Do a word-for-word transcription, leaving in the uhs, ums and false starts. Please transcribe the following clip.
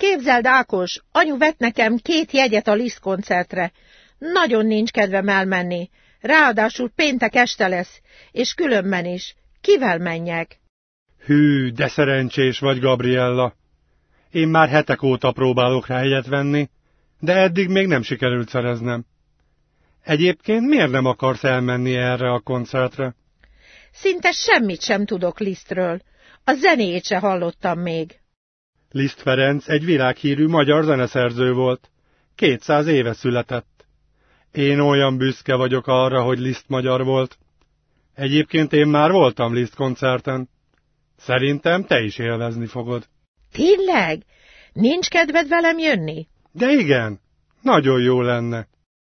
Képzeld, Ákos, anyu vett nekem két jegyet a Liszt koncertre. Nagyon nincs kedvem elmenni. Ráadásul péntek este lesz, és különben is. Kivel menjek? Hű, de szerencsés vagy, Gabriella. Én már hetek óta próbálok rá jegyet venni, de eddig még nem sikerült szereznem. Egyébként miért nem akarsz elmenni erre a koncertre? Szinte semmit sem tudok Lisztről. A zenéjét se hallottam még. Liszt Ferenc egy világhírű magyar zeneszerző volt. Kétszáz éve született. Én olyan büszke vagyok arra, hogy Liszt magyar volt. Egyébként én már voltam Liszt koncerten. Szerintem te is élvezni fogod. Tényleg? Nincs kedved velem jönni? De igen, nagyon jó lenne.